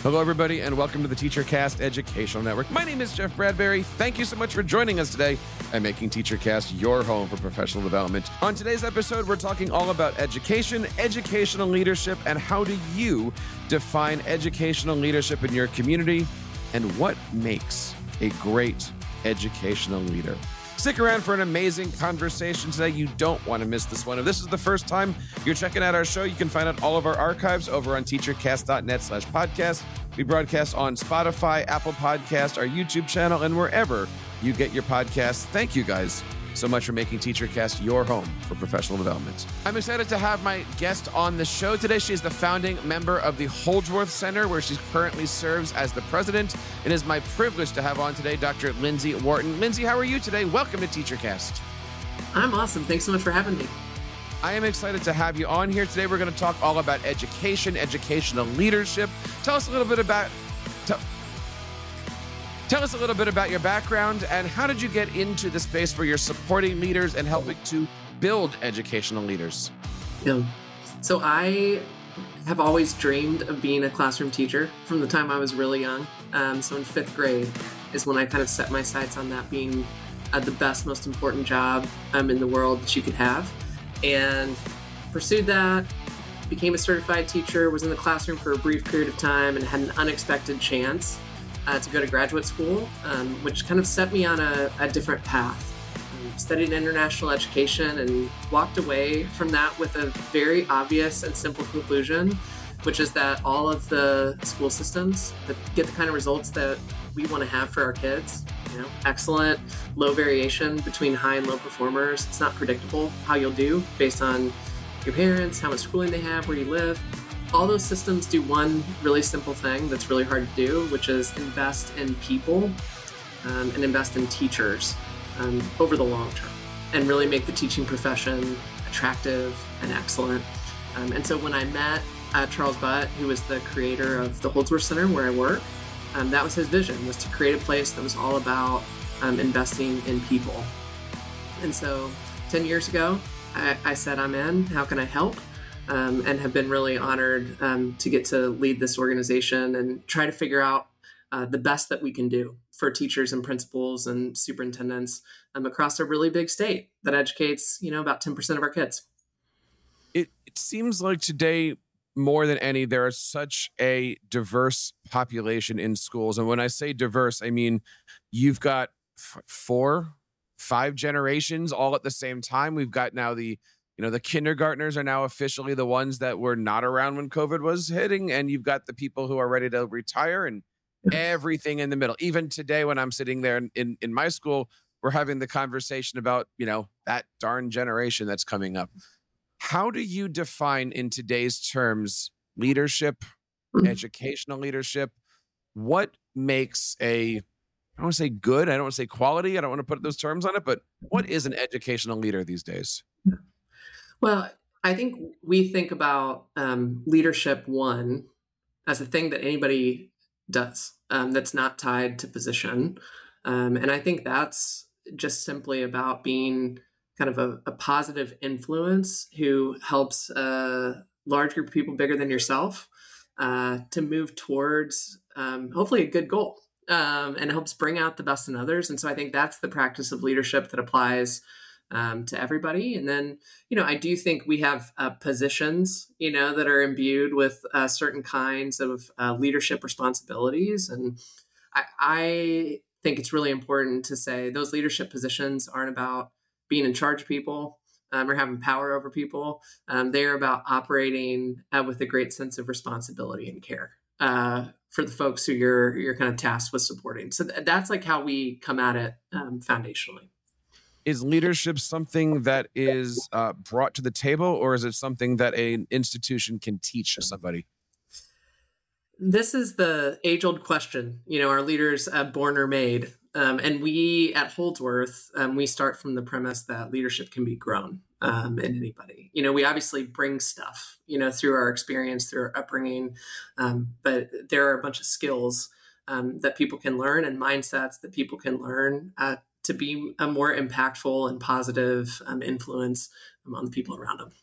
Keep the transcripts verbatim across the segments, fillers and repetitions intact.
Hello, everybody, and welcome to the TeacherCast Educational Network. My name is Jeff Bradbury. Thank you so much for joining us today and making TeacherCast your home for professional development. On today's episode, we're talking all about education, educational leadership, and how do you define educational leadership in your community and what makes a great educational leader. Stick around for an amazing conversation today. You don't want to miss this one. If this is the first time you're checking out our show, you can find out all of our archives over on teachercast.net slash podcast. We broadcast on Spotify, Apple Podcast, our YouTube channel, and wherever you get your podcasts. Thank you guys so much for making TeacherCast your home for professional development. I'm excited to have my guest on the show today. She is the founding member of the Holdsworth Center, where she currently serves as the president. It is my privilege to have on today Doctor Lindsay Wharton. Lindsay, how are you today? Welcome to TeacherCast. I'm awesome. Thanks so much for having me. I am excited to have you on here today. We're going to talk all about education, educational leadership. Tell us a little bit about... Tell, Tell us a little bit about your background and how did you get into the space where you're supporting leaders and helping to build educational leaders? Yeah. So I have always dreamed of being a classroom teacher from the time I was really young. Um, so in fifth grade is when I kind of set my sights on that being uh, the best, most important job um, in the world that you could have. And pursued that, became a certified teacher, was in the classroom for a brief period of time and had an unexpected chance Uh, to go to graduate school, um, which kind of set me on a, a different path. Um, studied international education and walked away from that with a very obvious and simple conclusion, which is that all of the school systems that get the kind of results that we want to have for our kids, you know, excellent, low variation between high and low performers. It's not predictable how you'll do based on your parents, how much schooling they have, where you live. All those systems do one really simple thing that's really hard to do, which is invest in people um, and invest in teachers um, over the long term and really make the teaching profession attractive and excellent. Um, and so when I met uh, Charles Butt, who was the creator of the Holdsworth Center where I work, um, that was his vision, was to create a place that was all about um, investing in people. And so ten years ago, I, I said, I'm in, how can I help? Um, and have been really honored um, to get to lead this organization and try to figure out uh, the best that we can do for teachers and principals and superintendents um, across a really big state that educates, you know, about ten percent of our kids. It, it seems like today, more than any, there is such a diverse population in schools. And when I say diverse, I mean, you've got f- four, five generations all at the same time. We've got now the You know, the kindergartners are now officially the ones that were not around when COVID was hitting. And you've got the people who are ready to retire and everything in the middle. Even today, when I'm sitting there in, in, in my school, we're having the conversation about, you know, that darn generation that's coming up. How do you define in today's terms leadership, mm-hmm. educational leadership? What makes a, I don't want to say good, I don't want to say quality, I don't want to put those terms on it, but what is an educational leader these days? Well, I think we think about um, leadership, one, as a thing that anybody does um, that's not tied to position. Um, and I think that's just simply about being kind of a, a positive influence who helps a large group of people bigger than yourself uh, to move towards um, hopefully a good goal um, and helps bring out the best in others. And so I think that's the practice of leadership that applies Um, to everybody. And then, you know, I do think we have uh, positions, you know, that are imbued with uh, certain kinds of uh, leadership responsibilities. And I, I think it's really important to say those leadership positions aren't about being in charge of people um, or having power over people. Um, they're about operating uh, with a great sense of responsibility and care uh, for the folks who you're, you're kind of tasked with supporting. So th- that's like how we come at it um, foundationally. Is leadership something that is uh, brought to the table, or is it something that an institution can teach somebody? This is the age-old question. You know, are leaders uh, born or made? Um, and we at Holdsworth, um, we start from the premise that leadership can be grown um, in anybody. You know, we obviously bring stuff, you know, through our experience, through our upbringing, um, but there are a bunch of skills um, that people can learn and mindsets that people can learn uh, to be a more impactful and positive um, influence um, on the people around them.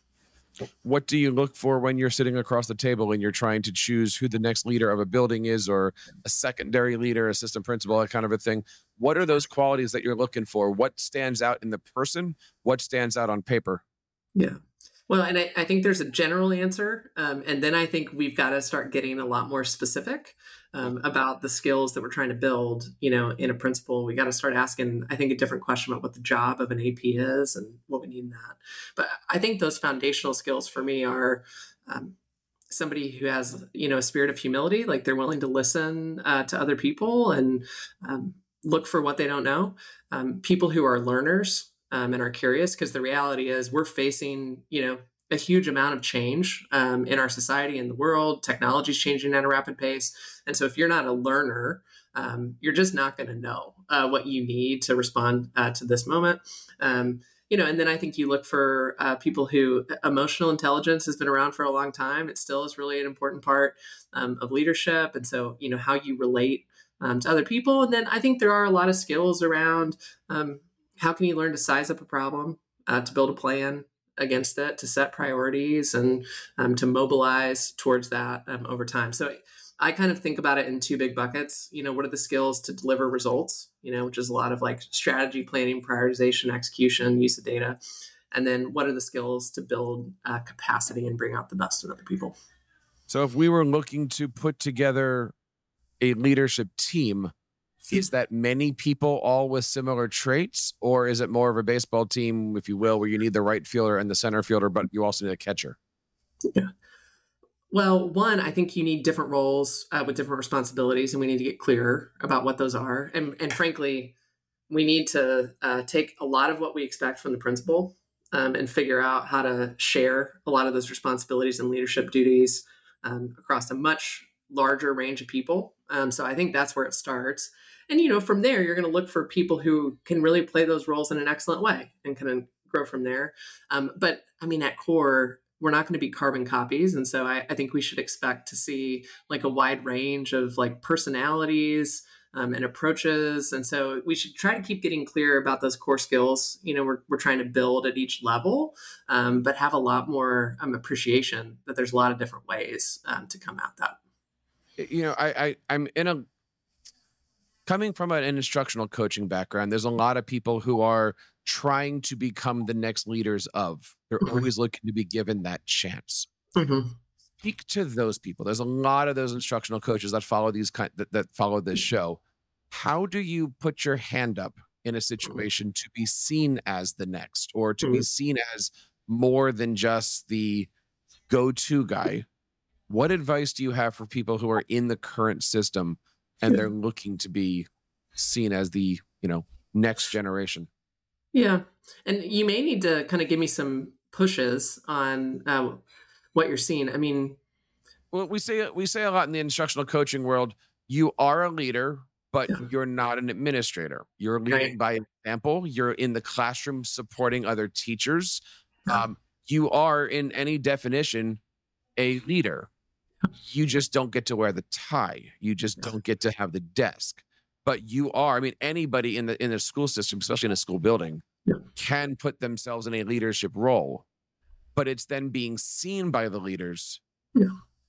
What do you look for when you're sitting across the table and you're trying to choose who the next leader of a building is, or a secondary leader, assistant principal, that kind of a thing? What are those qualities that you're looking for? What stands out in the person? What stands out on paper? Yeah. Well, and I, I think there's a general answer. Um, and then I think we've got to start getting a lot more specific um, about the skills that we're trying to build, you know, in a principal. We got to start asking, I think, a different question about what the job of an A P is and what we need in that. But I think those foundational skills for me are um, somebody who has, you know, a spirit of humility, like they're willing to listen uh, to other people and um, look for what they don't know. Um, people who are learners, Um, and are curious, because the reality is we're facing, you know, a huge amount of change um, in our society and the world. Technology is changing at a rapid pace. And so if you're not a learner, um, you're just not going to know uh, what you need to respond uh, to this moment. Um, you know, and then I think you look for uh, people who emotional intelligence has been around for a long time. It still is really an important part um, of leadership. And so, you know, how you relate um, to other people. And then I think there are a lot of skills around um, how can you learn to size up a problem, uh, to build a plan against it, to set priorities, and um, to mobilize towards that um, over time. So I kind of think about it in two big buckets. You know, what are the skills to deliver results, you know, which is a lot of like strategy, planning, prioritization, execution, use of data. And then what are the skills to build uh, capacity and bring out the best in other people? So if we were looking to put together a leadership team, is that many people all with similar traits, or is it more of a baseball team, if you will, where you need the right fielder and the center fielder, but you also need a catcher? Yeah. Well, one, I think you need different roles uh, with different responsibilities, and we need to get clearer about what those are. And, and frankly, we need to uh, take a lot of what we expect from the principal um, and figure out how to share a lot of those responsibilities and leadership duties um, across a much larger range of people. Um, so I think that's where it starts. And, you know, from there, you're going to look for people who can really play those roles in an excellent way and kind of grow from there. Um, but I mean, at core, we're not going to be carbon copies. And so I, I think we should expect to see like a wide range of like personalities um, and approaches. And so we should try to keep getting clear about those core skills, you know, we're, we're trying to build at each level, um, but have a lot more um, appreciation that there's a lot of different ways um, to come at that. You know, I, I I'm in a coming from an instructional coaching background. There's a lot of people who are trying to become the next leaders of. They're mm-hmm. always looking to be given that chance. Mm-hmm. Speak to those people. There's a lot of those instructional coaches that follow these kind that, that follow this show. How do you put your hand up in a situation to be seen as the next, or to mm-hmm. be seen as more than just the go-to guy? What advice do you have for people who are in the current system and yeah. they're looking to be seen as the, you know, next generation? Yeah. And you may need to kind of give me some pushes on uh, what you're seeing. I mean, well, we say, we say a lot in the instructional coaching world, you are a leader, but yeah. you're not an administrator. You're leading right. by example. You're in the classroom supporting other teachers. Yeah. Um, you are, in any definition, a leader. You just don't get to wear the tie. You just don't get to have the desk. But you are, I mean, anybody in the in the school system, especially in a school building, yeah. can put themselves in a leadership role. But it's then being seen by the leaders yeah.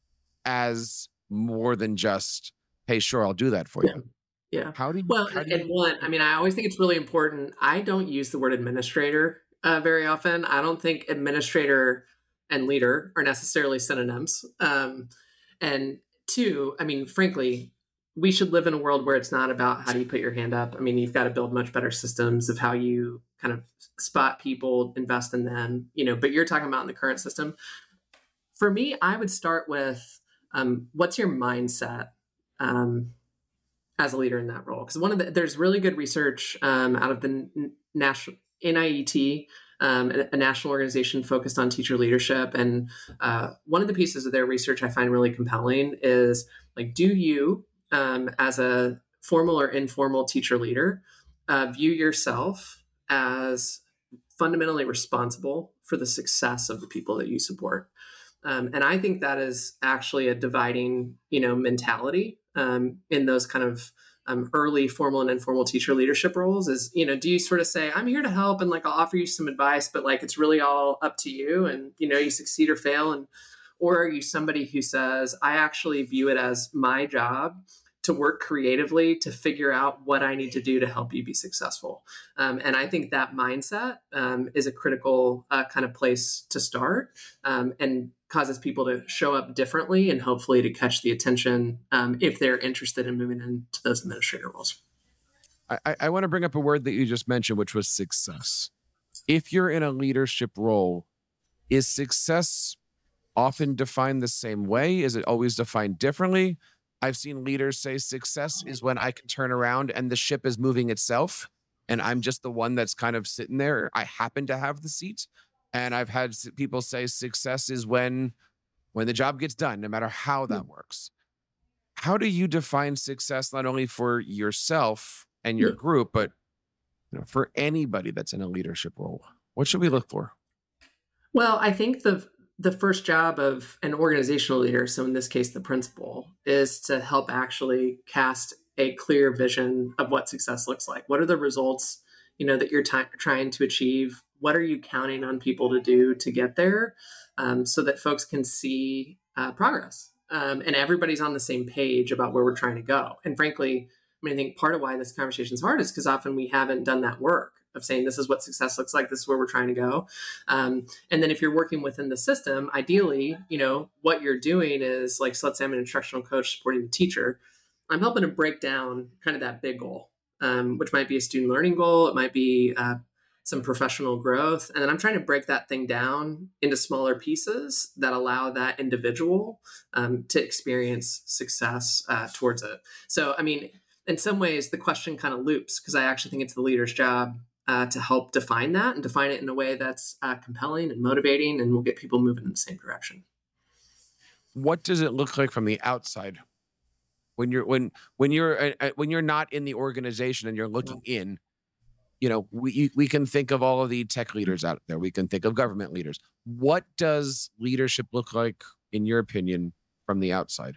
as more than just, hey, sure, I'll do that for yeah. you. Yeah. How do you, well, how do and you, one, I mean, I always think it's really important. I don't use the word administrator uh, very often. I don't think administrator and leader are necessarily synonyms. Um, and two, I mean, frankly, we should live in a world where it's not about how do you put your hand up. I mean, you've got to build much better systems of how you kind of spot people, invest in them, you know, but you're talking about in the current system. For me, I would start with um, what's your mindset um, as a leader in that role? Because one of the, there's really good research um, out of the N- national N I E T, Um, a national organization focused on teacher leadership. And uh, one of the pieces of their research I find really compelling is like, do you, um, as a formal or informal teacher leader, uh, view yourself as fundamentally responsible for the success of the people that you support? Um, and I think that is actually a dividing, you know, mentality um, in those kind of um, early formal and informal teacher leadership roles is, you know, do you sort of say, I'm here to help and like I'll offer you some advice, but like it's really all up to you and, you know, you succeed or fail. And, or are you somebody who says, I actually view it as my job to work creatively to figure out what I need to do to help you be successful? Um, and I think that mindset um, is a critical uh, kind of place to start um, and causes people to show up differently and hopefully to catch the attention um, if they're interested in moving into those administrator roles. I, I want to bring up a word that you just mentioned, which was success. If you're in a leadership role, is success often defined the same way? Is it always defined differently? I've seen leaders say success is when I can turn around and the ship is moving itself and I'm just the one that's kind of sitting there. I happen to have the seat. And I've had people say success is when when the job gets done, no matter how that works. How do you define success not only for yourself and your group, but you know, for anybody that's in a leadership role? What should we look for? Well, I think the the first job of an organizational leader, so in this case, the principal, is to help actually cast a clear vision of what success looks like. What are the results, you know, that you're t- trying to achieve? What are you counting on people to do to get there, um, so that folks can see uh, progress um, and everybody's on the same page about where we're trying to go? And frankly, I mean, I think part of why this conversation is hard is because often we haven't done that work of saying, this is what success looks like. This is where we're trying to go. Um, and then if you're working within the system, ideally, you know, what you're doing is like, so let's say I'm an instructional coach supporting the teacher. I'm helping to break down kind of that big goal, um, which might be a student learning goal. It might be uh, some professional growth. And then I'm trying to break that thing down into smaller pieces that allow that individual um, to experience success uh, towards it. So, I mean, in some ways, the question kind of loops because I actually think it's the leader's job uh, to help define that and define it in a way that's uh, compelling and motivating and will get people moving in the same direction. What does it look like from the outside when you're when when you're uh, when you're not in the organization and you're looking in? You know, we we can think of all of the tech leaders out there. We can think of government leaders. What does leadership look like, in your opinion, from the outside?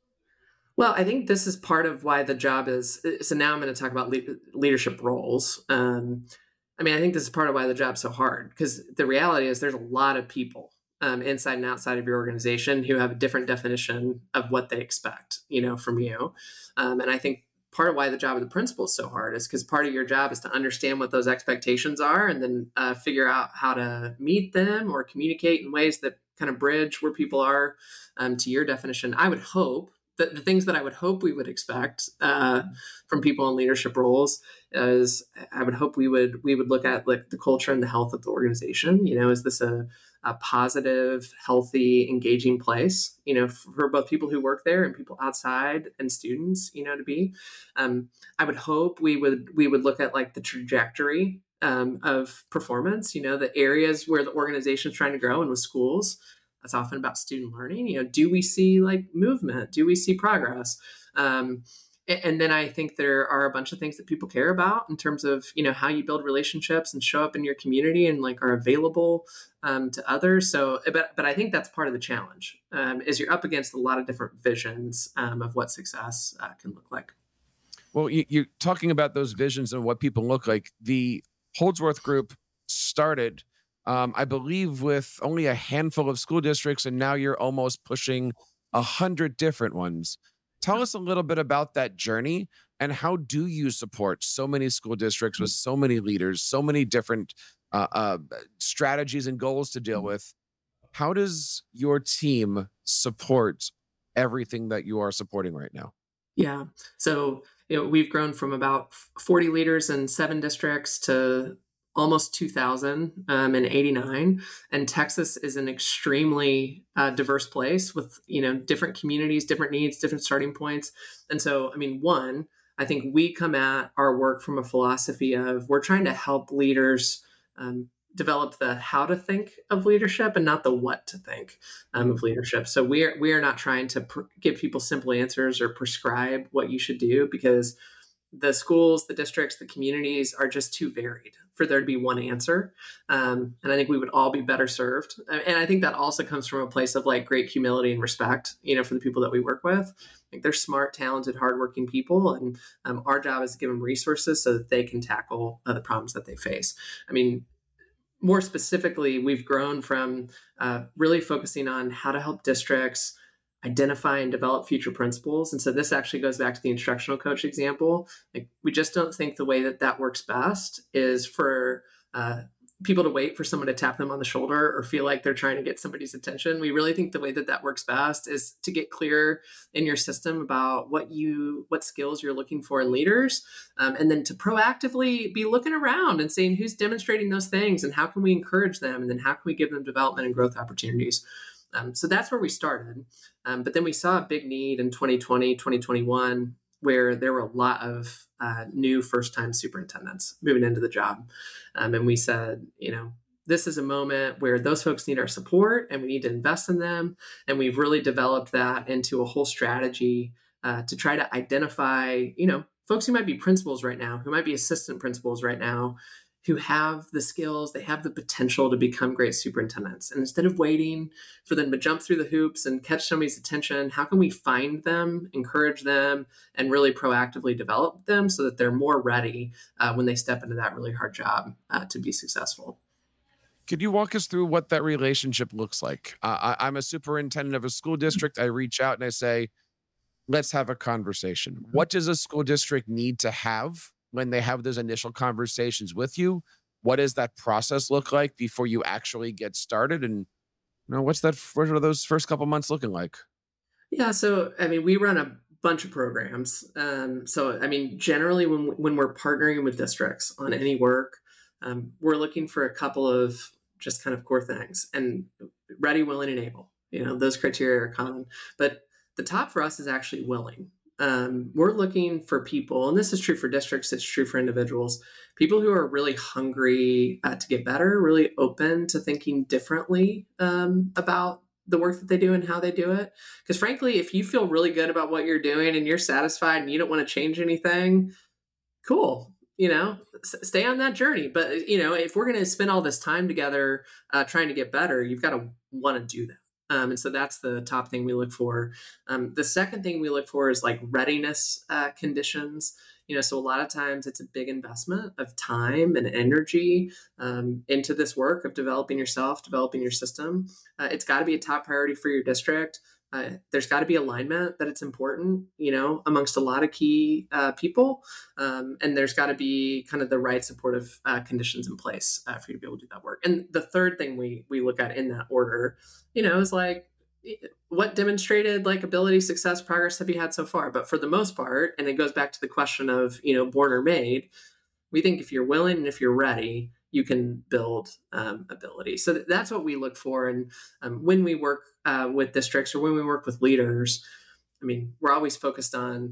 Well, I think this is part of why the job is. So now I'm going to talk about le- leadership roles. Um, I mean, I think this is part of why the job's so hard because the reality is there's a lot of people um, inside and outside of your organization who have a different definition of what they expect, you know, from you. Um, and I think part of why the job of the principal is so hard is because part of your job is to understand what those expectations are and then uh, figure out how to meet them or communicate in ways that kind of bridge where people are um, to your definition. I would hope The, the things that I would hope we would expect uh, from people in leadership roles is I would hope we would we would look at like the culture and the health of the organization. You know, is this a, a positive, healthy, engaging place? You know, for both people who work there and people outside and students. You know, to be. Um, I would hope we would we would look at like the trajectory um, of performance. You know, the areas where the organization is trying to grow, and with schools. That's often about student learning. You know, do we see like movement? Do we see progress? Um, and, and then I think there are a bunch of things that people care about in terms of, you know, how you build relationships and show up in your community and like are available um, to others. So, but, but I think that's part of the challenge um, is you're up against a lot of different visions um, of what success uh, can look like. Well, you, you're talking about those visions and what people look like. The Holdsworth Group started Um, I believe with only a handful of school districts, and now you're almost pushing a hundred different ones. Tell us a little bit about that journey and how do you support so many school districts with so many leaders, so many different uh, uh, strategies and goals to deal with? How does your team support everything that you are supporting right now? Yeah. So, you know, we've grown from about forty leaders in seven districts to almost two thousand um, in eighty-nine. And Texas is an extremely uh, diverse place with, you know, different communities, different needs, different starting points. And so, I mean, one, I think we come at our work from a philosophy of we're trying to help leaders um, develop the how to think of leadership and not the what to think um, of leadership. So we are, we are not trying to pr- give people simple answers or prescribe what you should do because the schools, the districts, the communities are just too varied for there to be one answer. Um, and I think we would all be better served. And I think that also comes from a place of like great humility and respect, you know, for the people that we work with. Like they're smart, talented, hardworking people, and um, our job is to give them resources so that they can tackle uh, the problems that they face. I mean, more specifically, we've grown from uh, really focusing on how to help districts identify and develop future principals. And so this actually goes back to the instructional coach example. Like we just don't think the way that that works best is for uh, people to wait for someone to tap them on the shoulder or feel like they're trying to get somebody's attention. We really think the way that that works best is to get clear in your system about what you, what skills you're looking for in leaders, um, and then to proactively be looking around and seeing who's demonstrating those things and how can we encourage them, and then how can we give them development and growth opportunities. Um, so that's where we started. Um, but then we saw a big need in twenty twenty, twenty twenty-one, where there were a lot of uh, new first-time superintendents moving into the job. Um, and we said, you know, this is a moment where those folks need our support and we need to invest in them. And we've really developed that into a whole strategy uh, to try to identify, you know, folks who might be principals right now, who might be assistant principals right now, who have the skills, they have the potential to become great superintendents. And instead of waiting for them to jump through the hoops and catch somebody's attention, how can we find them, encourage them, and really proactively develop them so that they're more ready uh, when they step into that really hard job uh, to be successful? Could you walk us through what that relationship looks like? Uh, I, I'm a superintendent of a school district. I reach out and I say, let's have a conversation. What does a school district need to have when they have those initial conversations with you? What does that process look like before you actually get started? And you know, what's that? What are those first couple months looking like? Yeah, so I mean, we run a bunch of programs. Um, so I mean, generally, when when we're partnering with districts on any work, um, we're looking for a couple of just kind of core things, and ready, willing, and able. You know, those criteria are common, but the top for us is actually willing. Um, we're looking for people, and this is true for districts, it's true for individuals, people who are really hungry uh, to get better, really open to thinking differently um, about the work that they do and how they do it. Because frankly, if you feel really good about what you're doing and you're satisfied and you don't want to change anything, cool. You know, s- stay on that journey. But, you know, if we're going to spend all this time together uh, trying to get better, you've got to want to do that. Um, and so that's the top thing we look for. Um, the second thing we look for is like readiness uh, conditions. You know, so a lot of times it's a big investment of time and energy um, into this work of developing yourself, developing your system. Uh, it's got to be a top priority for your district. Uh, there's got to be alignment that it's important, you know, amongst a lot of key uh, people. Um, and there's got to be kind of the right supportive uh, conditions in place uh, for you to be able to do that work. And the third thing we we look at in that order, you know, is like, what demonstrated like ability, success, progress have you had so far? But for the most part, and it goes back to the question of, you know, born or made, we think if you're willing and if you're ready, you can build um, ability. So th- that's what we look for. And um, when we work uh, with districts or when we work with leaders, I mean, we're always focused on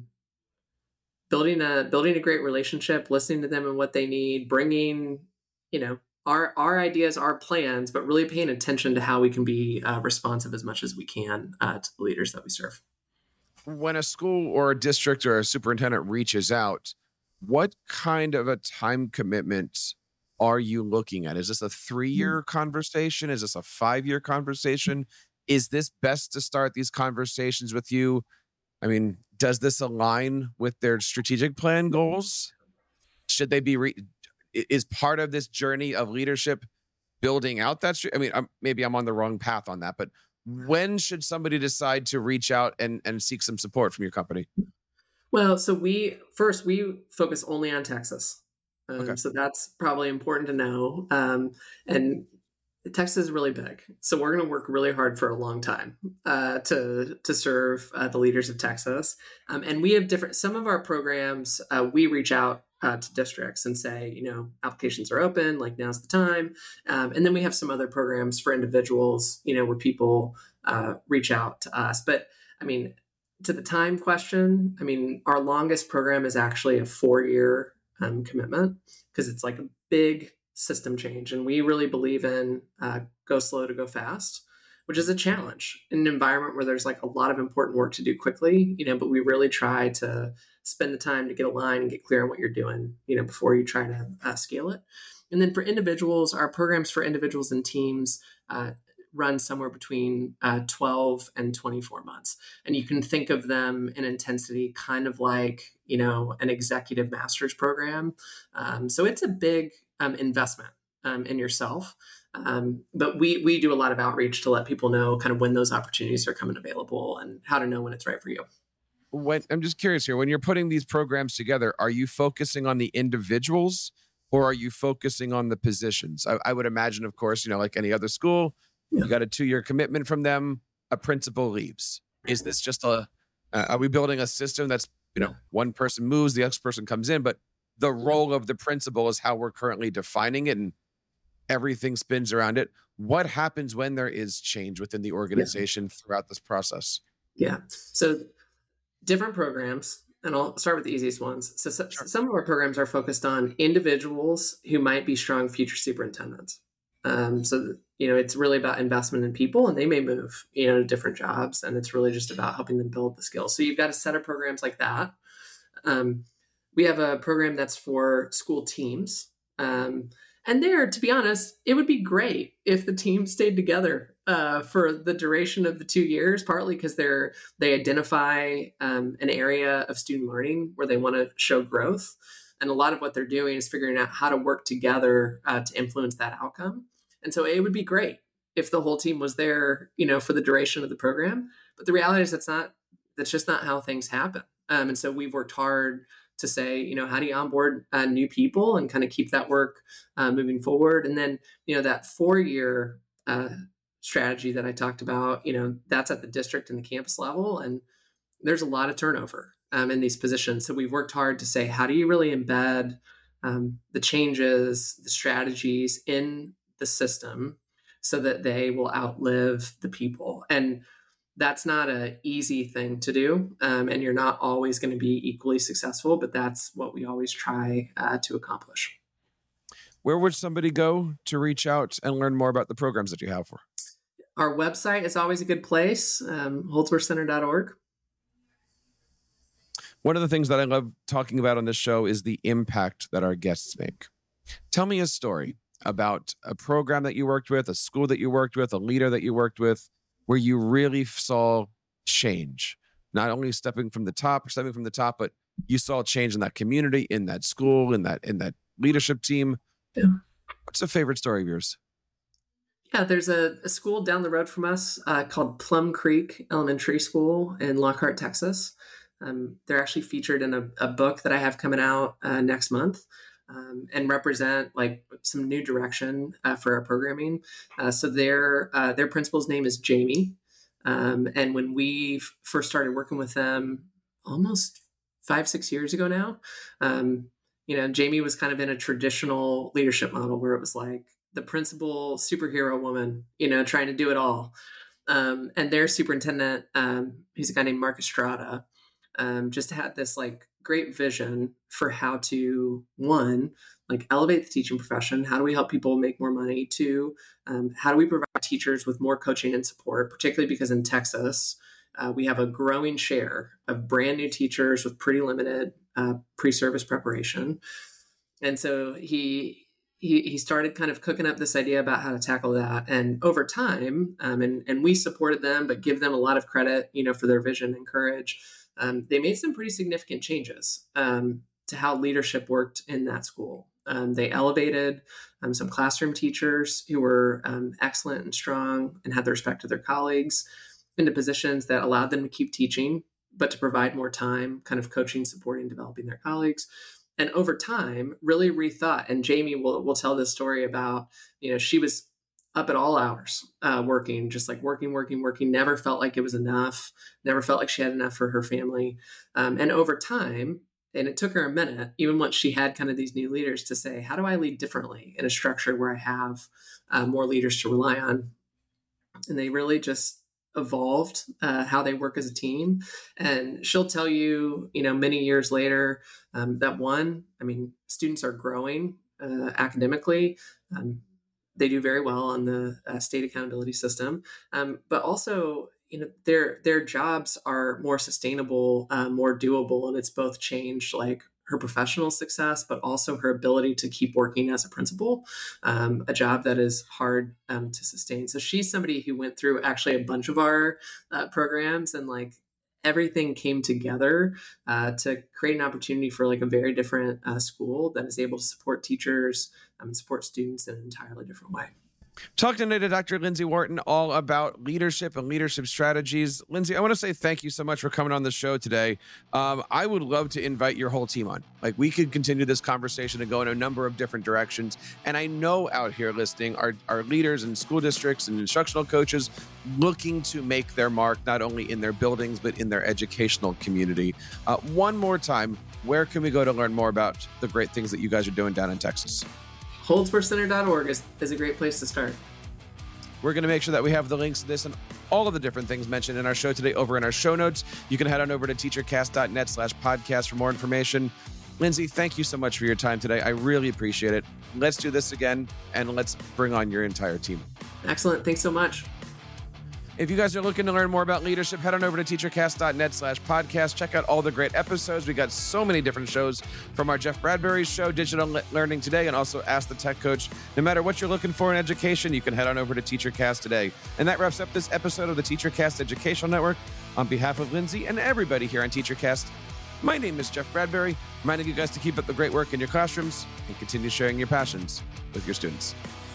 building a building a great relationship, listening to them and what they need, bringing, you know, our our ideas, our plans, but really paying attention to how we can be uh, responsive as much as we can uh, to the leaders that we serve. When a school or a district or a superintendent reaches out, what kind of a time commitment are you looking at? Is this a three-year conversation? Is this a five-year conversation? Is this best to start these conversations with you? I mean, does this align with their strategic plan goals? Should they be, re- i- is part of this journey of leadership building out that? stra- I mean, I'm, maybe I'm on the wrong path on that, but when should somebody decide to reach out and, and seek some support from your company? Well, so we first we focus only on Texas, Okay. um, so that's probably important to know. Um, and Texas is really big, so we're going to work really hard for a long time uh, to to serve uh, the leaders of Texas. Um, and we have different. Some of our programs, uh, we reach out uh, to districts and say, you know, applications are open. Like now's the time. Um, and then we have some other programs for individuals, you know, where people uh, reach out to us. But I mean, to the time question, I mean, our longest program is actually a four year um, commitment because it's like a big system change. And we really believe in uh, go slow to go fast, which is a challenge in an environment where there's like a lot of important work to do quickly, you know, but we really try to spend the time to get aligned and get clear on what you're doing, you know, before you try to uh, scale it. And then for individuals, our programs for individuals and teams, uh, run somewhere between uh, twelve and twenty-four months. And you can think of them in intensity kind of like, you know, an executive master's program. Um, so it's a big um, investment um, in yourself. Um, but we we do a lot of outreach to let people know kind of when those opportunities are coming available and how to know when it's right for you. When I'm just curious here, when you're putting these programs together, are you focusing on the individuals or are you focusing on the positions? I, I would imagine, of course, you know, like any other school, Yeah. you got a two-year commitment from them, a principal leaves. Is this just a, uh, are we building a system that's, you know, Yeah. one person moves, the next person comes in, but the role of the principal is how we're currently defining it and everything spins around it. What happens when there is change within the Yeah. organization throughout this process? Yeah. So different programs, and I'll start with the easiest ones. So, so Sure. some of our programs are focused on individuals who might be strong future superintendents. Um, so you know, it's really about investment in people, and they may move, you know, to different jobs, and it's really just about helping them build the skills. So you've got a set of programs like that. Um, we have a program that's for school teams. Um, and there, to be honest, it would be great if the team stayed together uh, for the duration of the two years, partly because they're they identify um, an area of student learning where they want to show growth. And a lot of what they're doing is figuring out how to work together uh, to influence that outcome. And so it would be great if the whole team was there, you know, for the duration of the program. But the reality is that's not that's just not how things happen. Um, and so we've worked hard to say, you know, how do you onboard uh, new people and kind of keep that work uh, moving forward? And then, you know, that four year uh, strategy that I talked about, you know, that's at the district and the campus level. And there's a lot of turnover um, in these positions. So we've worked hard to say, how do you really embed um, the changes, the strategies in the system so that they will outlive the people? And that's not an easy thing to do, um, and you're not always going to be equally successful, but that's what we always try uh, to accomplish. Where would somebody go to reach out and learn more about the programs that you have for? Our website is always a good place, um, holdsworth center dot org. One of the things that I love talking about on this show is the impact that our guests make. Tell me a story about a program that you worked with, a school that you worked with, a leader that you worked with, where you really saw change, not only stepping from the top or stepping from the top, but you saw change in that community, in that school, in that in that leadership team. Yeah. What's a favorite story of yours? Yeah, there's a, a school down the road from us uh, called Plum Creek Elementary School in Lockhart, Texas. Um, they're actually featured in a, a book that I have coming out uh, next month. Um, and represent like some new direction uh, for our programming. Uh, so their uh, their principal's name is Jamie, um, and when we f- first started working with them, almost five six years ago now, um, you know, Jamie was kind of in a traditional leadership model where it was like the principal superhero woman, you know, trying to do it all. Um, and their superintendent, um, he's a guy named Mark Estrada, um, just had this like great vision for how to, one, like elevate the teaching profession. How do we help people make more money? Two, um, how do we provide teachers with more coaching and support, particularly because in Texas, uh, we have a growing share of brand new teachers with pretty limited uh, pre-service preparation. And so he he he started kind of cooking up this idea about how to tackle that. And over time, um, and and we supported them, but give them a lot of credit, you know, for their vision and courage. Um, they made some pretty significant changes um, to how leadership worked in that school. Um, they elevated um, some classroom teachers who were um, excellent and strong and had the respect of their colleagues into positions that allowed them to keep teaching, but to provide more time, kind of coaching, supporting, developing their colleagues. And over time, really rethought. And Jamie will will tell this story about, you know, she was up at all hours, uh, working, just like working, working, working, never felt like it was enough, never felt like she had enough for her family. Um, and over time, and it took her a minute, even once she had kind of these new leaders, to say, how do I lead differently in a structure where I have uh, more leaders to rely on? And they really just evolved uh, how they work as a team. And she'll tell you, you know, many years later, um, that one, I mean, students are growing uh, academically. Um, they do very well on the uh, state accountability system, um, but also, you know, their their jobs are more sustainable, uh, more doable, and it's both changed like her professional success, but also her ability to keep working as a principal, um, a job that is hard um, to sustain. So she's somebody who went through actually a bunch of our uh, programs, and like everything came together uh, to create an opportunity for like a very different uh, school that is able to support teachers um, and support students in an entirely different way. Talking today to Doctor Lindsay Wharton all about leadership and leadership strategies. Lindsay, I want to say thank you so much for coming on the show today. Um, I would love to invite your whole team on. Like, we could continue this conversation and go in a number of different directions. And I know out here listening are, are leaders in school districts and instructional coaches looking to make their mark, not only in their buildings, but in their educational community. Uh, one more time, where can we go to learn more about the great things that you guys are doing down in Texas? Holdsworth Center dot org is, is a great place to start. We're going to make sure that we have the links to this and all of the different things mentioned in our show today over in our show notes. You can head on over to teachercast.net slash podcast for more information. Lindsay, thank you so much for your time today. I really appreciate it. Let's do this again, and let's bring on your entire team. Excellent. Thanks so much. If you guys are looking to learn more about leadership, head on over to teachercast.net slash podcast. Check out all the great episodes. We got so many different shows, from our Jeff Bradbury show, Digital Learning Today, and also Ask the Tech Coach. No matter what you're looking for in education, you can head on over to TeacherCast today. And that wraps up this episode of the TeacherCast Educational Network. On behalf of Lindsay and everybody here on TeacherCast, my name is Jeff Bradbury, reminding you guys to keep up the great work in your classrooms and continue sharing your passions with your students.